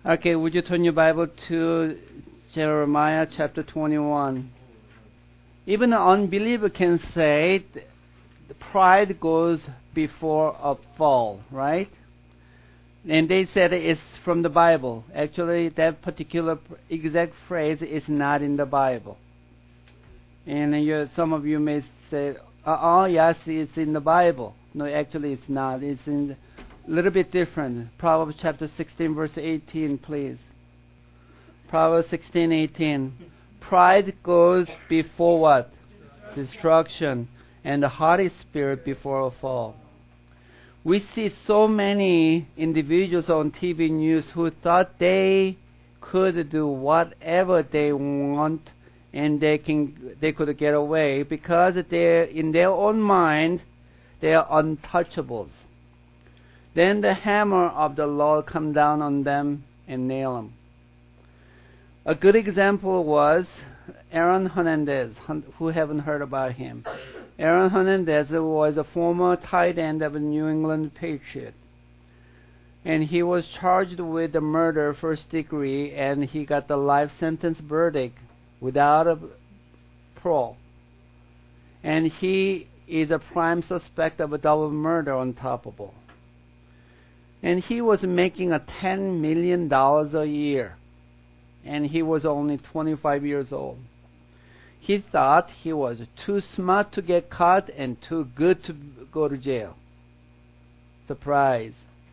Okay, would you turn your Bible to Jeremiah chapter 21? Even an unbeliever can say pride goes before a fall, right? And they said it's from the Bible. Actually, that particular exact phrase is not in the Bible. And some of you may say, yes, it's in the Bible. No, actually it's not. It's in a little bit different. Proverbs chapter 16, verse 18, please. Proverbs 16:18. Pride goes before what? Destruction. And the haughty spirit before a fall. We see so many individuals on TV news who thought they could do whatever they want and they could get away because they're in their own mind they are untouchables. Then the hammer of the Lord come down on them and nail them. A good example was Aaron Hernandez, who haven't heard about him. Aaron Hernandez was a former tight end of the New England Patriot. And he was charged with the murder first degree, and he got the life sentence verdict without a parole. And he is a prime suspect of a double murder on top of all. And he was making $10 million a year. And he was only 25 years old. He thought he was too smart to get caught and too good to go to jail. Surprise.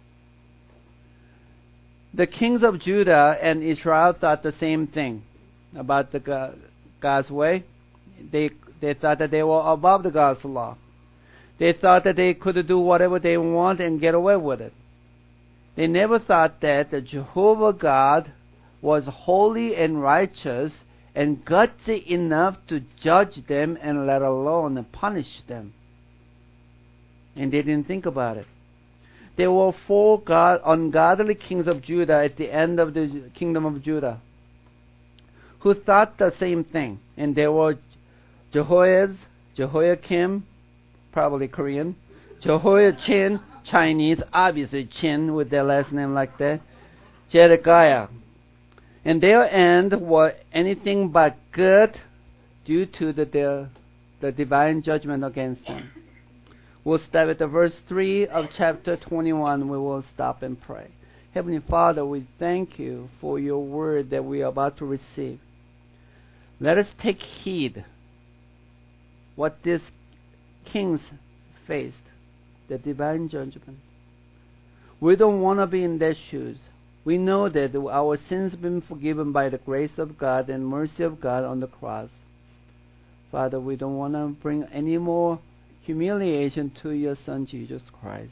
The kings of Judah and Israel thought the same thing about God's way. They thought that they were above the God's law. They thought that they could do whatever they want and get away with it. They never thought that the Jehovah God was holy and righteous and gutsy enough to judge them and let alone punish them. And they didn't think about it. There were four ungodly kings of Judah at the end of the kingdom of Judah who thought the same thing. And they were Jehoiaz, Jehoiakim, probably Korean, Jehoiachin, Chinese, obviously Chin with their last name like that, Zedekiah. And their end was anything but good due to the divine judgment against them. We'll start at the verse 3 of chapter 21. We will stop and pray. Heavenly Father, we thank you for your word that we are about to receive. Let us take heed what these kings faced, the divine judgment. We don't want to be in their shoes. We know that our sins have been forgiven by the grace of God and mercy of God on the cross. Father, we don't want to bring any more humiliation to your Son, Jesus Christ.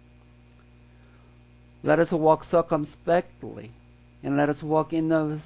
Let us walk circumspectly, and let us walk in the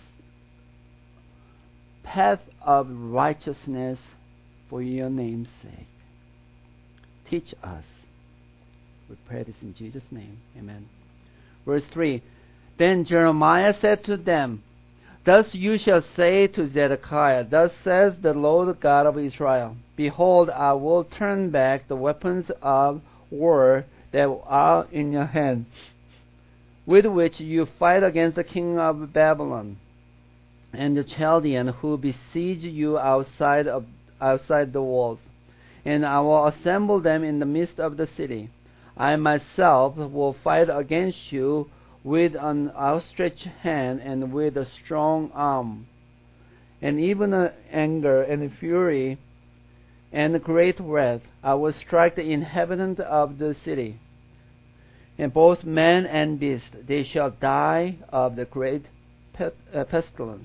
path of righteousness for your name's sake. Teach us. We pray this in Jesus' name. Amen. Verse 3. Then Jeremiah said to them, Thus you shall say to Zedekiah, Thus says the Lord God of Israel, Behold, I will turn back the weapons of war that are in your hand, with which you fight against the king of Babylon, and the Chaldean who besiege you outside the walls. And I will assemble them in the midst of the city. I myself will fight against you with an outstretched hand and with a strong arm, and even anger and fury and great wrath. I will strike the inhabitants of the city, and both man and beast, they shall die of the great pestilence.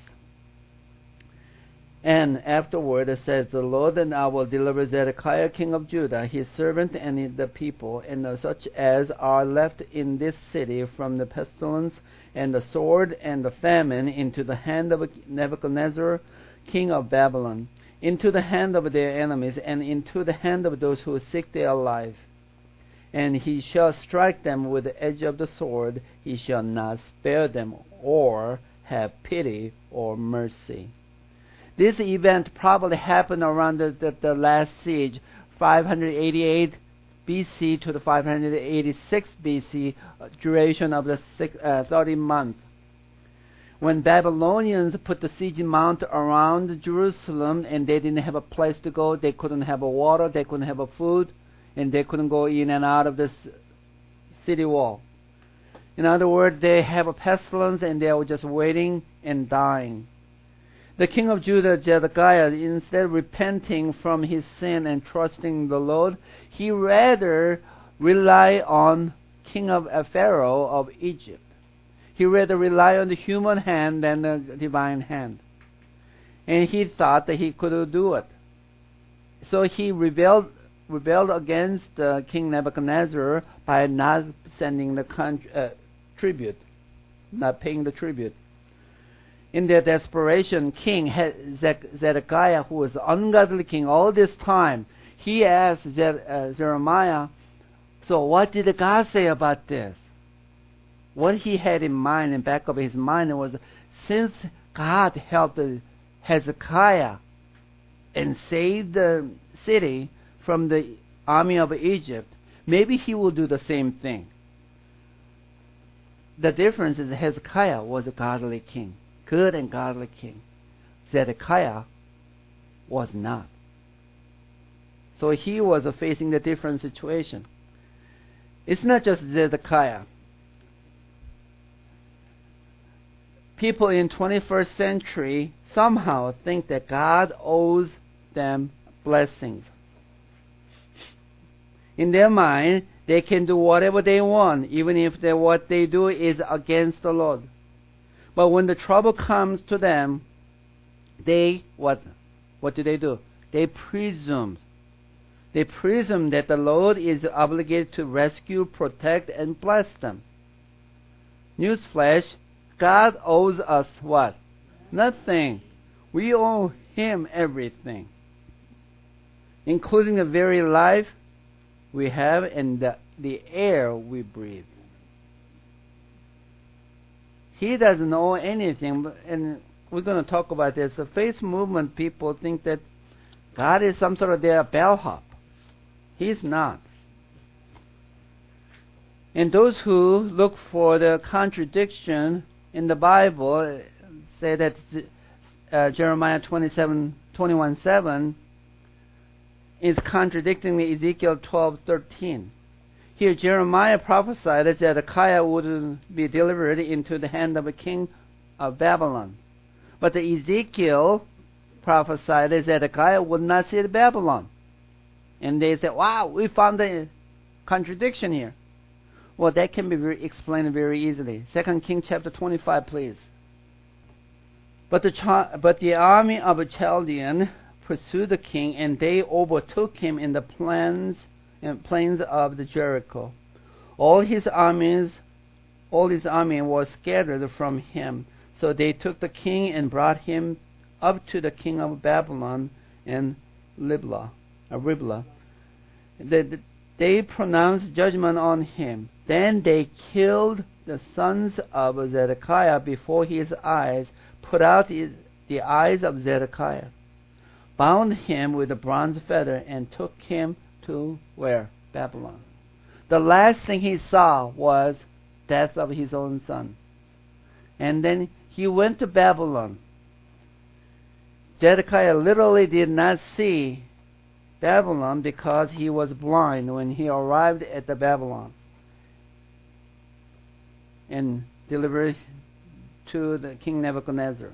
And afterward, says the Lord, and I will deliver Zedekiah king of Judah, his servant, and the people, and such as are left in this city from the pestilence, and the sword, and the famine, into the hand of Nebuchadnezzar, king of Babylon, into the hand of their enemies, and into the hand of those who seek their life. And he shall strike them with the edge of the sword. He shall not spare them, or have pity or mercy. This event probably happened around the last siege, 588 BC to the 586 BC, duration of the 30 months. when Babylonians put the siege mount around Jerusalem and they didn't have a place to go, they couldn't have a water, they couldn't have a food, and they couldn't go in and out of this city wall. In other words, they have a pestilence and they were just waiting and dying. The king of Judah, Zedekiah, instead of repenting from his sin and trusting the Lord, he rather relied on king of Pharaoh of Egypt. He rather relied on the human hand than the divine hand. And he thought that he could do it. So he rebelled against King Nebuchadnezzar by not sending the tribute, not paying the tribute. In their desperation, King Zedekiah, who was an ungodly king all this time, he asked Jeremiah, so what did God say about this? What he had in mind, in back of his mind, was since God helped Hezekiah and saved the city from the army of Egypt, maybe he will do the same thing. The difference is Hezekiah was a godly king, good and godly king. Zedekiah was not. So he was facing the different situation. It's not just Zedekiah. People in 21st century somehow think that God owes them blessings. In their mind, they can do whatever they want, even if what they do is against the Lord. But when the trouble comes to them, what do? They presume. They presume that the Lord is obligated to rescue, protect, and bless them. Newsflash, God owes us what? Nothing. We owe Him everything, including the very life we have and the air we breathe. He doesn't owe anything, and we're going to talk about this. The faith movement people think that God is some sort of their bellhop. He's not. And those who look for the contradiction in the Bible say that Jeremiah 21:7 is contradicting Ezekiel 12:13. Here Jeremiah prophesied that Zedekiah would be delivered into the hand of a king of Babylon. But the Ezekiel prophesied that Zedekiah would not see Babylon. And they said, wow, we found a contradiction here. Well, that can be explained very easily. 2 Kings chapter 25, please. But the army of Chaldean pursued the king, and they overtook him in the plains of the Jericho. All his army was scattered from him. So they took the king and brought him up to the king of Babylon in Riblah. They pronounced judgment on him. Then they killed the sons of Zedekiah before his eyes, put out the eyes of Zedekiah, bound him with a bronze fetter, and took him to where? Babylon. The last thing he saw was death of his own son. And then he went to Babylon. Zedekiah literally did not see Babylon because he was blind when he arrived at the Babylon and delivered to the King Nebuchadnezzar.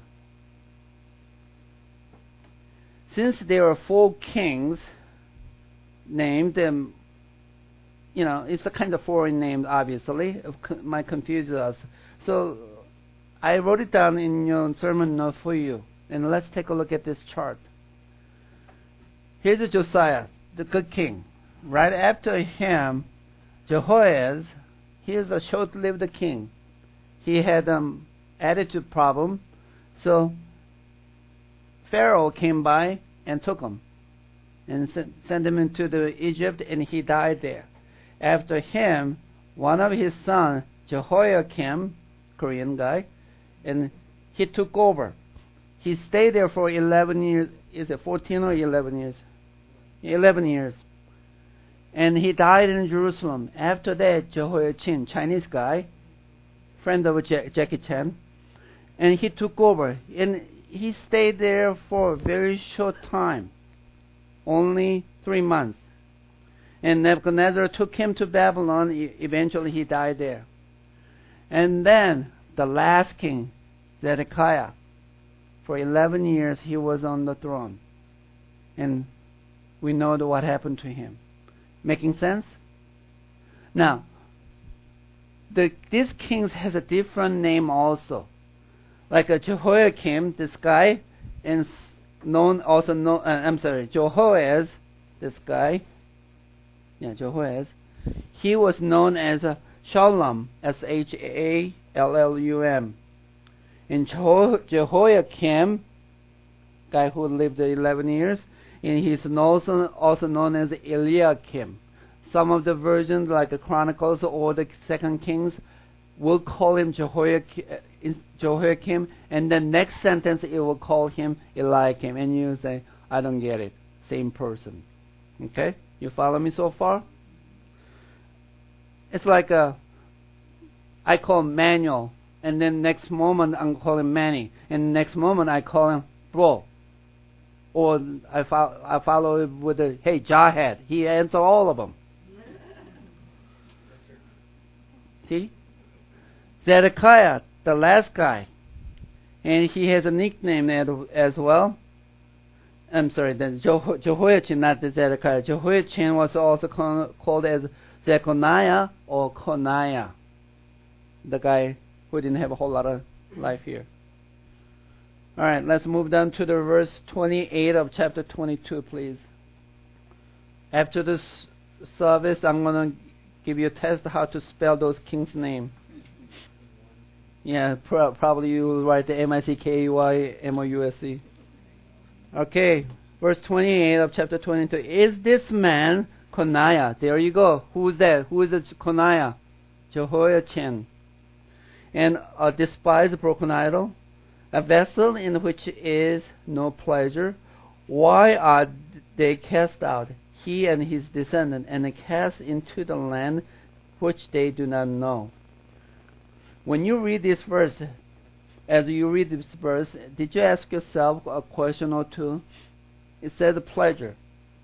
Since there are 4 kings named, it's a kind of foreign name, obviously. It might confuse us. So I wrote it down in your sermon note for you. And let's take a look at this chart. Here's Josiah, the good king. Right after him, Jehoahaz, he is a short-lived king. He had attitude problem, so Pharaoh came by and took him and sent him into Egypt, and he died there. After him, one of his sons, Jehoiakim, Korean guy, and he took over. He stayed there for 11 years. Is it 14 or 11 years? 11 years. And he died in Jerusalem. After that, Jehoiachin, Chinese guy, friend of Jackie Chan, and he took over. And he stayed there for a very short time, only 3 months. And Nebuchadnezzar took him to Babylon. Eventually he died there. And then the last king, Zedekiah, for 11 years he was on the throne. And we know what happened to him. Making sense? Now, these kings has a different name also. Like Jehoiakim, this guy, and Jehoaz, this guy. Yeah, Jehoaz. He was known as Shallum, Shallum. And Jehoiakim, guy who lived 11 years, and he's also known as Eliakim. Some of the versions, like the Chronicles or the Second Kings, will call him Jehoiakim, and the next sentence it will call him Eliakim, and you say, I don't get it. Same person. Okay? You follow me so far? It's like I call him Manuel, and then next moment I'm calling Manny, and next moment I call him Bro. Or I follow it with a, hey, Jarhead. He answers all of them. See? Zedekiah, the last guy. And he has a nickname as well. I'm sorry, Jehoiachin, not the Zedekiah. Jehoiachin was also called as Zechariah or Coniah. The guy who didn't have a whole lot of life here. Alright, let's move down to the verse 28 of chapter 22, please. After this service, I'm going to give you a test how to spell those kings' name. Yeah, probably you will write the M-I-C-K-E-Y-M-O-U-S-E. Okay, verse 28 of chapter 22. Is this man Coniah? There you go. Who's that? Who is it? Coniah? Jehoiachin. And a despised broken idol, a vessel in which is no pleasure. Why are they cast out, he and his descendant, and cast into the land which they do not know? When you read this verse, as you read this verse, did you ask yourself a question or two? It says pleasure.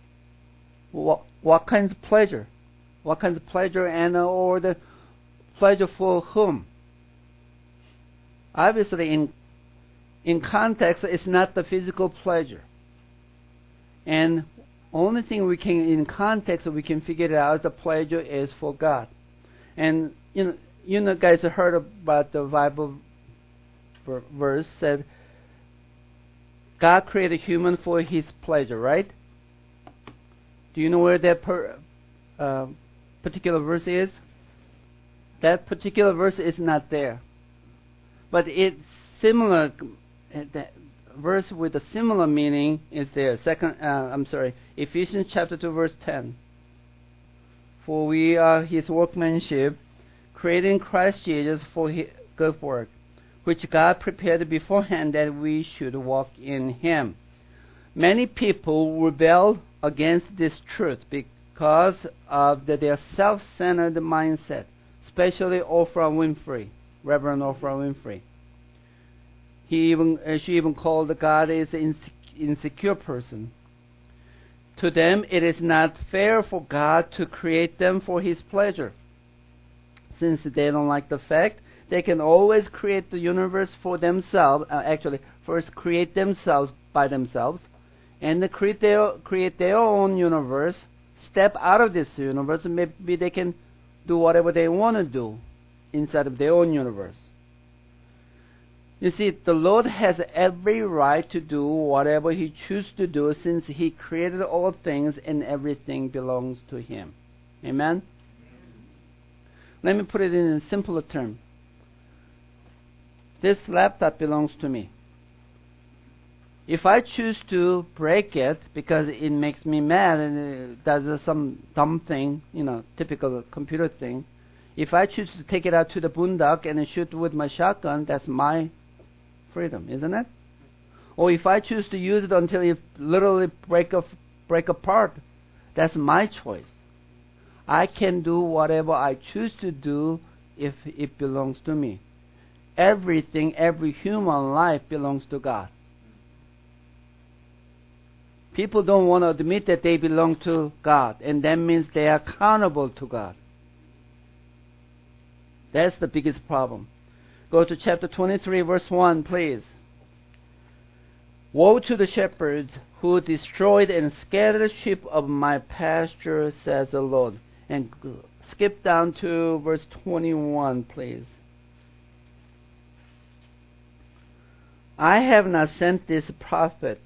What kinds of pleasure? What kinds of pleasure, and or the pleasure for whom? Obviously, in context, it's not the physical pleasure. And only thing we can, in context, we can figure it out, the pleasure is for God. And you know, guys have heard about the Bible verse said, God created human for His pleasure, right? Do you know where that particular verse is? That particular verse is not there, but it's similar. That verse with a similar meaning is there. Ephesians chapter 2, verse 10. For we are His workmanship, created in Christ Jesus for His good work, which God prepared beforehand that we should walk in Him. Many people rebel against this truth because of their self-centered mindset, especially Reverend Oprah Winfrey. She even called God as an insecure person. To them, it is not fair for God to create them for His pleasure. Since they don't like the fact they can always create the universe for themselves, first create themselves by themselves, and create their own universe, step out of this universe, and maybe they can do whatever they want to do inside of their own universe. You see, the Lord has every right to do whatever He chooses to do, since He created all things and everything belongs to Him. Amen? Let me put it in a simpler term. This laptop belongs to me. If I choose to break it because it makes me mad and it does some dumb thing, typical computer thing, if I choose to take it out to the boondock and shoot with my shotgun, that's my freedom, isn't it? Or if I choose to use it until it literally break apart, that's my choice. I can do whatever I choose to do if it belongs to me. everything, every human life belongs to God. People don't want to admit that they belong to God, and that means they are accountable to God. That's the biggest problem. Go to chapter 23, verse 1, please. Woe to the shepherds who destroyed and scattered the sheep of my pasture, says the Lord. And skip down to verse 21, please. I have not sent these prophets,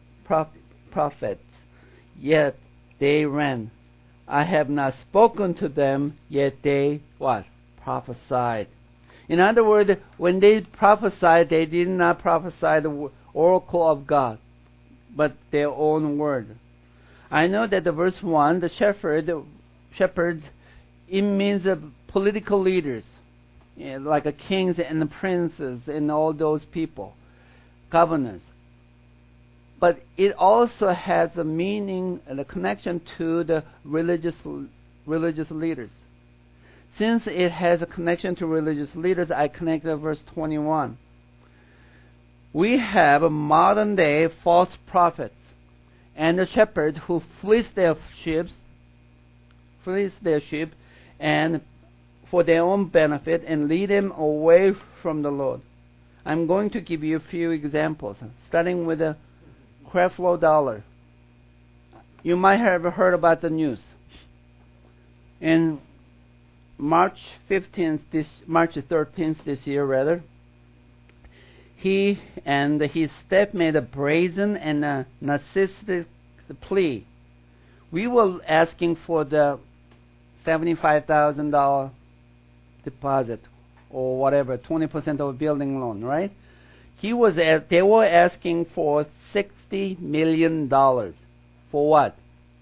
yet they ran. I have not spoken to them, yet they, what? Prophesied. In other words, when they prophesied, they did not prophesy the oracle of God, but their own word. I know that the verse 1, the shepherds, it means political leaders, like the kings and the princes and all those people, governors. But it also has a meaning and a connection to the religious leaders. Since it has a connection to religious leaders, I connected verse 21. We have modern day false prophets and the shepherds who fleece their sheep and for their own benefit and lead them away from the Lord. I'm going to give you a few examples, starting with the Creflo Dollar. You might have heard about the news. In March 13th this year, he and his staff made a brazen and a narcissistic plea. We were asking for the $75,000 deposit or whatever, 20% of a building loan, right? They were asking for $60 million. For what?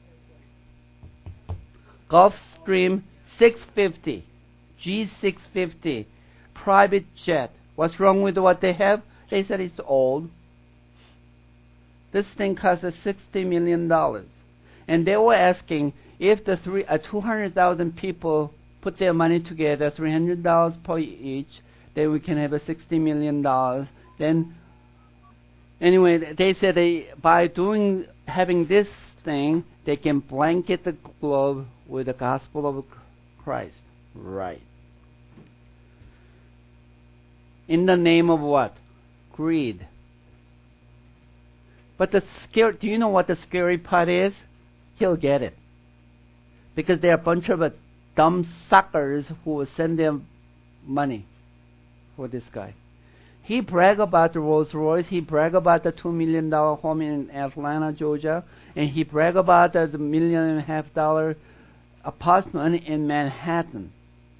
Gulfstream 650, G650, private jet. What's wrong with what they have? They said it's old. This thing cost us $60 million. And they were asking if the 200,000 people put their money together, $300 per each, then we can have a $60 million. Then, anyway, they said by having this thing, they can blanket the globe with the gospel of Christ. Right. In the name of what? Greed. But do you know what the scary part is? He'll get it. Because there are a bunch of dumb suckers who will send them money for this guy. He bragged about the Rolls Royce. He bragged about the $2 million home in Atlanta, Georgia. And he bragged about the $1.5 million apartment in Manhattan.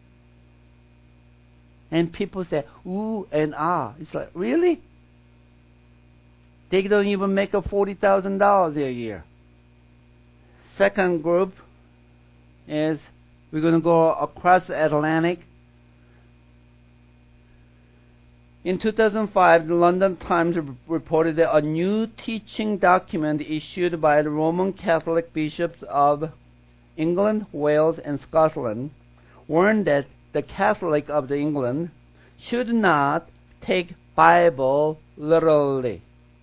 And people say, ooh and ah. It's like, really? They don't even make a $40,000 a year. Second group is we're going to go across the Atlantic. In 2005, the London Times reported that a new teaching document issued by the Roman Catholic bishops of England, Wales, and Scotland warned that the Catholic of England should not take Bible literally.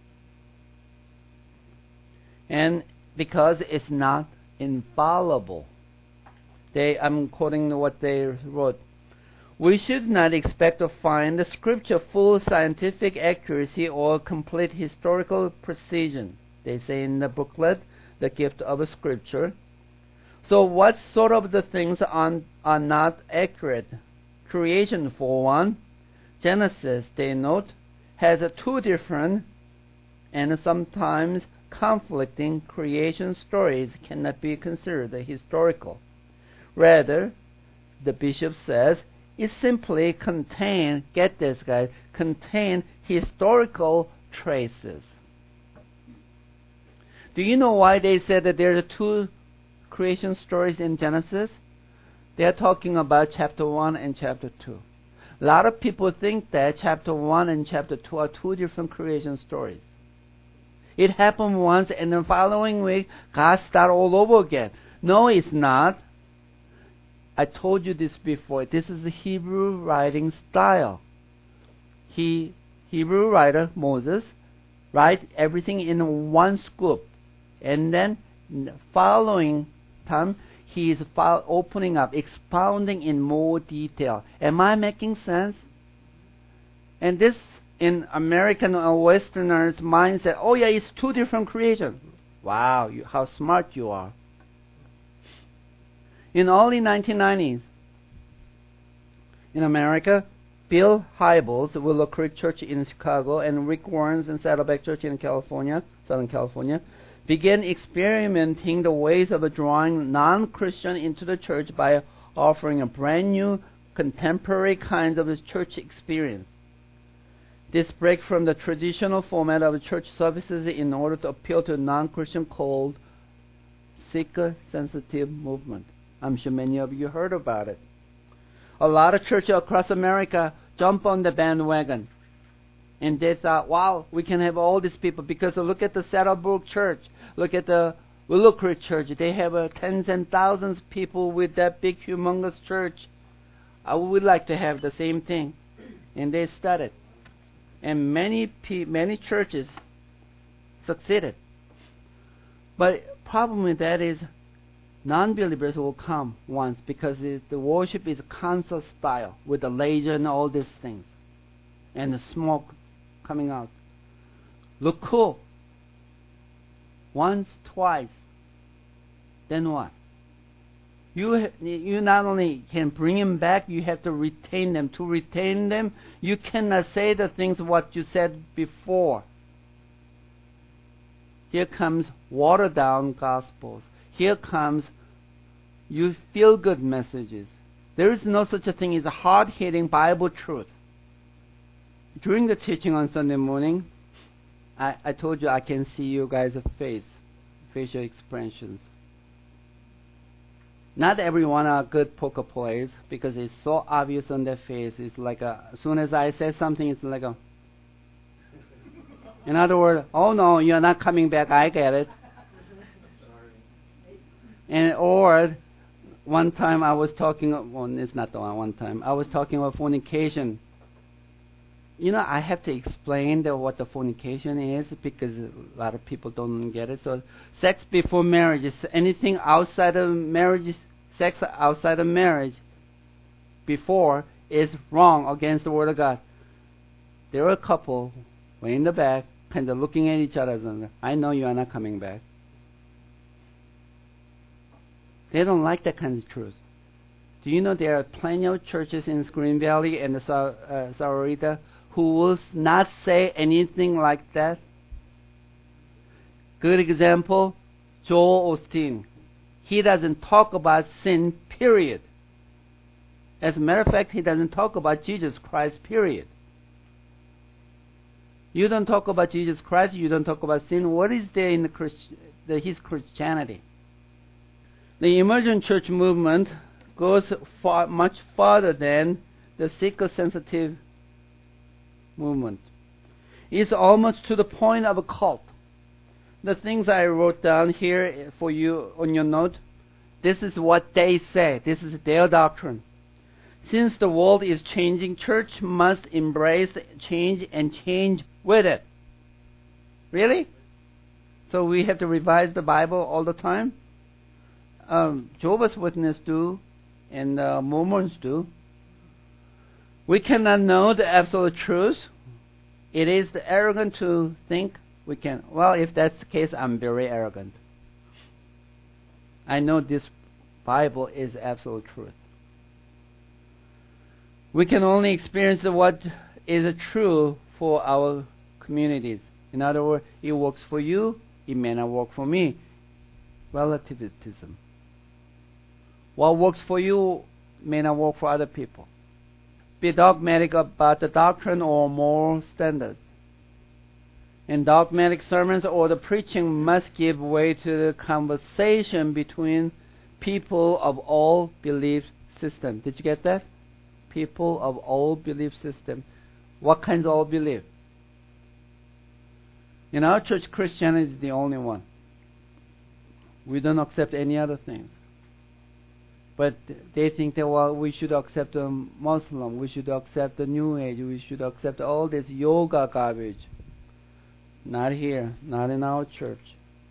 And because it's not infallible. I'm quoting what they wrote. We should not expect to find the scripture full scientific accuracy or complete historical precision. They say in the booklet, The Gift of a Scripture. So what sort of the things are not accurate? Creation, for one. Genesis, they note, has two different and sometimes conflicting creation stories cannot be considered historical. Rather, the bishop says, it simply contain historical traces. Do you know why they said that there are two creation stories in Genesis? They are talking about chapter 1 and chapter 2. A lot of people think that chapter 1 and chapter 2 are two different creation stories. It happened once and the following week, God started all over again. No, it's not. I told you this before. This is the Hebrew writing style. Hebrew writer Moses write everything in one scoop, and then following time he is opening up, expounding in more detail. Am I making sense? And this in American or Westerners' mindset, oh yeah, it's two different creations. Wow, how smart you are. In early 1990s, in America, Bill Hybels, Willow Creek Church in Chicago, and Rick Warren's in Saddleback Church in California, Southern California, began experimenting the ways of drawing non-Christian into the church by offering a brand new, contemporary kind of church experience. This break from the traditional format of church services in order to appeal to non-Christian called seeker-sensitive movement. I'm sure many of you heard about it. A lot of churches across America jump on the bandwagon. And they thought, wow, we can have all these people. Because look at the Saddlebrook Church. Look at the Willow Creek Church. They have tens and thousands of people with that big, humongous church. I would like to have the same thing. And they started. And many churches succeeded. But problem with that is non-believers will come once because the worship is concert style with the laser and all these things. And the smoke coming out. Look cool. Once, twice. Then what? You not only can bring them back, you have to retain them. To retain them, you cannot say the things what you said before. Here comes watered down gospels. Here comes you feel good messages. There is no such a thing as a hard-hitting Bible truth. During the teaching on Sunday morning, I told you I can see you guys' facial expressions. Not everyone are good poker players because it's so obvious on their face. It's like as soon as I say something, it's like a. In other words, oh no, you're not coming back. I get it. And or one time I was talking. Well, it's not the one time. I was talking about fornication. You know, I have to explain what the fornication is because a lot of people don't get it. So, sex before marriage is anything outside of marriage. Sex outside of marriage before is wrong against the Word of God. There were a couple way in the back, kind of looking at each other. And I know you are not coming back. They don't like that kind of truth. Do you know there are plenty of churches in Green Valley and the Sahuarita who will not say anything like that? Good example, Joel Osteen. He doesn't talk about sin, period. As a matter of fact, he doesn't talk about Jesus Christ, period. You don't talk about Jesus Christ, you don't talk about sin. What is there in his Christianity? The emergent church movement goes much farther than the seeker-sensitive movement. It's almost to the point of a cult. The things I wrote down here for you on your note, this is what they say. This is their doctrine. Since the world is changing, church must embrace change and change with it. Really? So we have to revise the Bible all the time? Jehovah's Witnesses do, and Mormons do. We cannot know the absolute truth. It is arrogant to think we can. Well, if that's the case, I'm very arrogant. I know this Bible is absolute truth. We can only experience what is true for our communities. In other words, it works for you, it may not work for me. Relativism. What works for you may not work for other people. Be dogmatic about the doctrine or moral standards. In dogmatic sermons or the preaching must give way to the conversation between people of all belief systems. Did you get that? People of all belief systems. What kinds of all belief? In our church, Christianity is the only one. We don't accept any other things. But they think that, well, we should accept the Muslim, we should accept the New Age, we should accept all this yoga garbage. Not here, not in our church.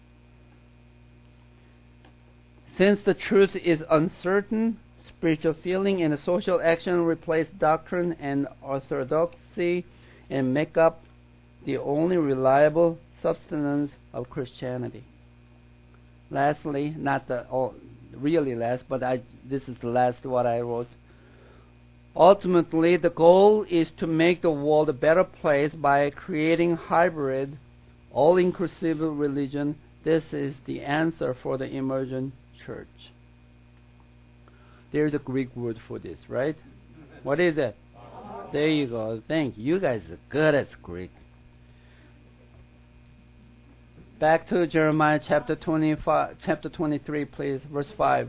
Since the truth is uncertain, spiritual feeling and social action replace doctrine and orthodoxy and make up the only reliable substance of Christianity. Lastly, not the really last, but this is the last what I wrote. Ultimately, the goal is to make the world a better place by creating hybrid, all-inclusive religion. This is the answer for the emergent church. There's a Greek word for this, right? What is it? There you go. Thank you. You guys are good at Greek. Back to Jeremiah chapter 23, please, verse 5.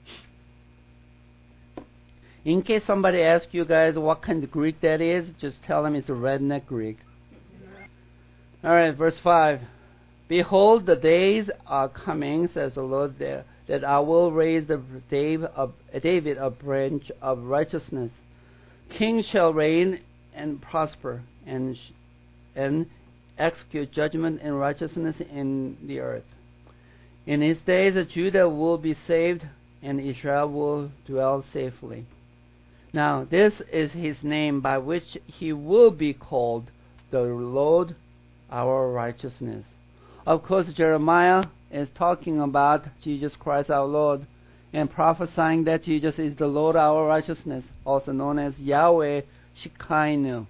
In case somebody asks you guys what kind of Greek that is, just tell them it's a redneck Greek. All right, verse 5. Behold, the days are coming, says the Lord, that I will raise David a branch of righteousness. Kings shall reign and prosper, and execute judgment and righteousness in the earth. In his days, Judah will be saved, and Israel will dwell safely. Now, this is his name by which he will be called, the Lord our righteousness. Of course, Jeremiah is talking about Jesus Christ our Lord and prophesying that Jesus is the Lord our righteousness, also known as Yahweh Shekhinah.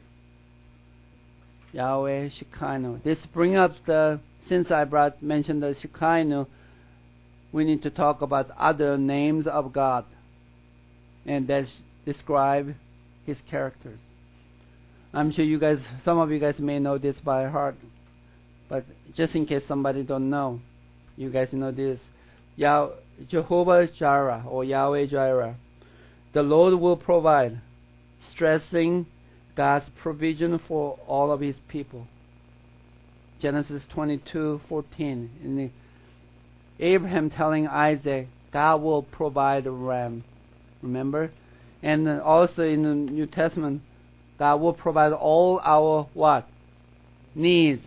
Yahweh Shekhinah. This brings up since I mentioned the Shekhinah, we need to talk about other names of God and that describe his characters. I'm sure some of you guys may know this by heart, but just in case somebody don't know, you guys know this. Jehovah Jireh or Yahweh Jireh. The Lord will provide, stressing God's provision for all of his people. Genesis 22:14. Abraham telling Isaac, God will provide a ram. Remember? And also in the New Testament, God will provide all our what? Needs.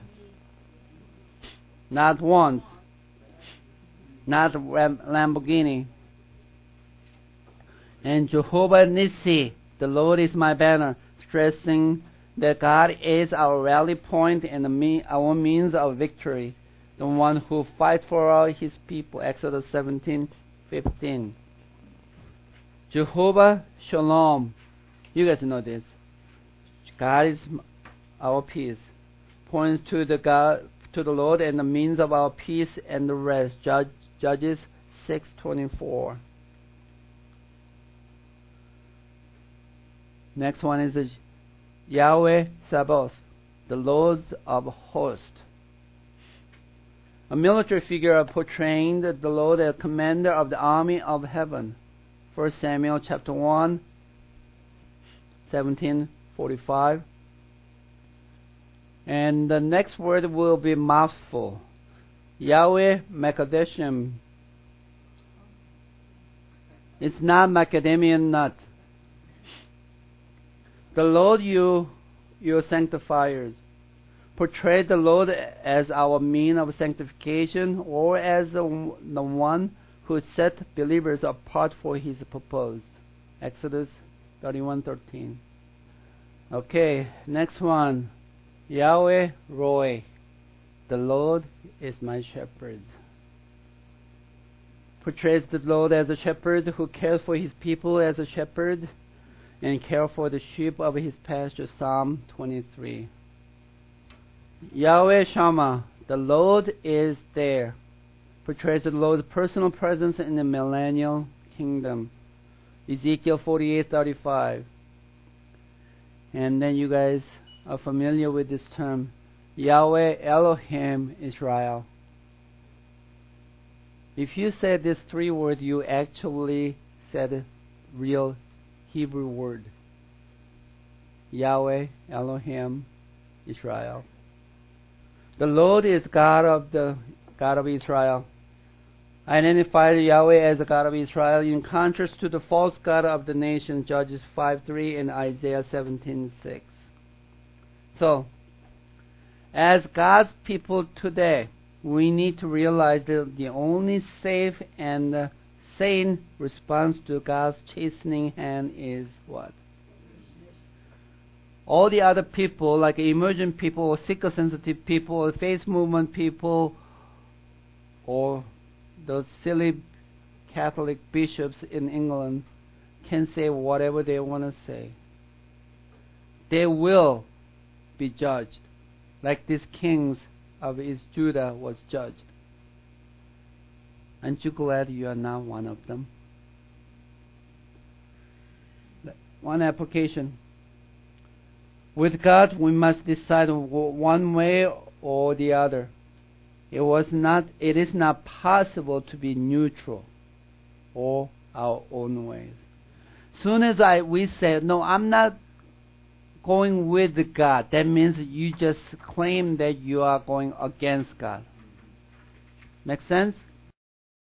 Not wants. Not Lamborghini. And Jehovah Nissi, the Lord is my banner, stressing that God is our rally point and our means of victory, the one who fights for his people. Exodus 17:15. Jehovah Shalom. You guys know this. God is our peace. Points to the Lord and the means of our peace and the rest. Judges 6:24. Next one is Yahweh Sabaoth, the Lords of hosts. A military figure portraying the Lord as commander of the army of heaven. 1 Samuel chapter 1, 17:45. And the next word will be mouthful. Yahweh Mekadeshim. It's not macadamia nut. The Lord, your sanctifiers. Portray the Lord as our mean of sanctification, or as the one who set believers apart for his purpose. Exodus 31:13. Okay, next one. Yahweh Roy. The Lord is my shepherd. Portrays the Lord as a shepherd who cares for his people as a shepherd and cares for the sheep of his pasture. Psalm 23. Yahweh Shammah. The Lord is there. Portrays the Lord's personal presence in the millennial kingdom. Ezekiel 48:35. And then you guys are familiar with this term, Yahweh Elohim Israel. If you said this three words, you actually said a real Hebrew word. Yahweh Elohim Israel. The Lord is God of Israel. identified Yahweh as the God of Israel in contrast to the false god of the nation, Judges 5:3 and Isaiah 17:6. So, as God's people today, we need to realize that the only safe and sane response to God's chastening hand is what? All the other people, like emergent people, or seeker-sensitive people, or faith movement people, or those silly Catholic bishops in England, can say whatever they want to say. They will be judged, like these kings of East Judah was judged. Aren't you glad you are not one of them? One application. With God, we must decide one way or the other. It is not possible to be neutral or our own ways. Soon as we say, no, I'm not going with God, that means you just claim that you are going against God. Make sense?